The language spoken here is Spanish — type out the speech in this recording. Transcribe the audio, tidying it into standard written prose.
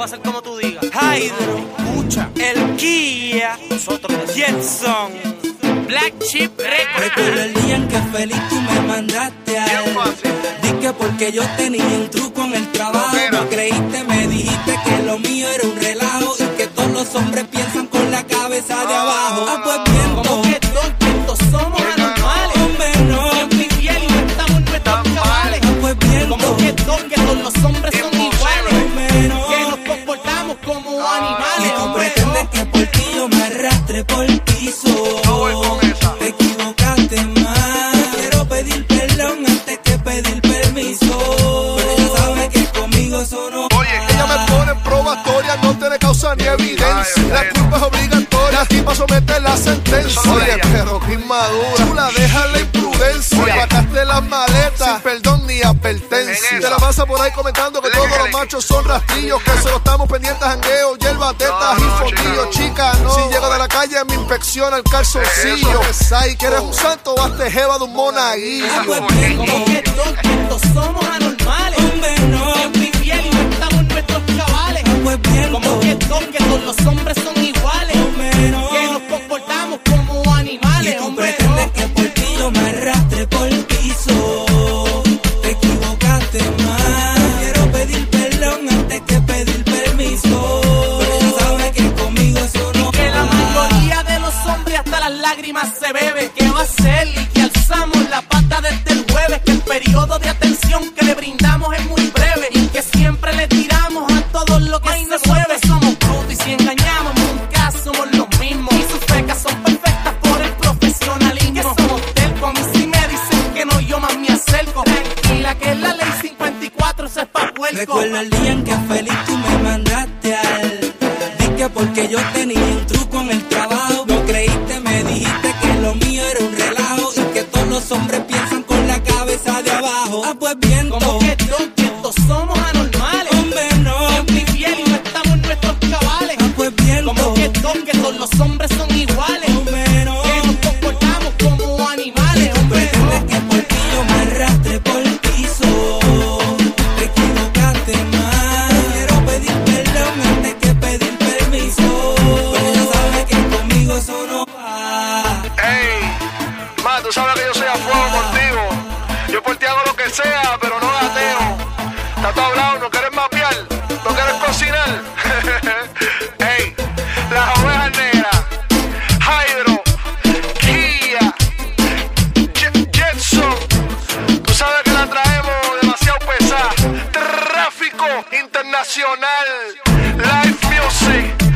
voy a hacer como tú digas. Hydro, escucha, el Kia, nosotros, Jetson, Black Chip Records. Recuerdo el día en que feliz tú me mandaste a él. Di que porque yo tenía un truco en el trabajo. No creíste, me dijiste que lo mío era un relajo y que todos los hombres piensan con la cabeza de abajo. Ah, pues bien, Como que todos somos anormales. hombre, no. Siempre infiel y no estamos en nuestros cabales. Ah, pues bien, Como que todos los hombres son iguales. hombre, no. Que nos comportamos como Y animales, tú hombre. pretendes que por ti yo me arrastre por el piso. Te equivocaste más. Quiero pedir perdón antes que pedir permiso. Pero ella sabe que conmigo eso no. Ella me pone en probatoria, no tiene causa ni evidencia. La culpa es obligatoria, aquí para someter la sentencia. Oye, pero qué inmadura, chula, deja la imprudencia. Sacaste las maletas, sin perdón ni advertencia. Te la pasa por ahí comentando que todos los machos son rastrillos, que solo estamos pendientes a jangueo, hierba, tetas y fondillos. Chica, no, si llego de la calle me inspecciona el calzoncillo. Sai, que eres un santo, hazte jeva de un monaguillo. Ah, pues bien, Como que todos somos anormales. hombre, no. Siempre infiel y no estamos en nuestros cabales. Ah, pues bien, Como que todos los hombres son iguales. hombre, no. Que nos comportamos como animales, Y tú hombre. pretendes que por ti yo me arrastre por el piso. Te equivocaste más. Quiero pedir perdón antes que pedir permiso. Pero ella sabe que conmigo eso no. Que la mayoría de los hombres hasta las lágrimas se bebe. Que va a ser y que alzamos la pata desde el jueves. Que el periodo de atención que le brindamos es muy breve. Y que siempre le tiramos a todo lo que se mueve. Somos brutos y si engañamos nunca somos los mismos. Y sus fecas son perfectas por el profesionalismo. Que somos telco, a mí si me dicen que no, yo más me acerco. Tranquila que la ley 54 se es pa' puerco. Recuerdo el día en que feliz tú me mandaste a él. Di que porque yo tenía un truco en el trabajo. No creíste, me dijiste que lo mío era un relajo y que todos los hombres piensan con la cabeza de abajo. Ah, pues bien, Como que todos somos anormales. hombre, no. Siempre infiel y no estamos en nuestros cabales. Ah, pues bien, Como que todos los hombres son iguales. hombre, no. Que nos comportamos como animales, Tú hombre. pretendes que por ti yo me arrastre por el piso. Te equivocaste más. Quiero pedir perdón antes que pedir permiso. Pero ella sabe que conmigo eso no va. Ey, ma, tú sabes que yo soy a fuego contigo. Yo por ti hago lo que sea, pero no gateo. Estás todo hablado, no quieres mapear, no quieres cocinar. Ey, las ovejas negras, Hydro, Kia, Jetson. Tú sabes que la traemos demasiado pesada. Tráfico internacional, live music.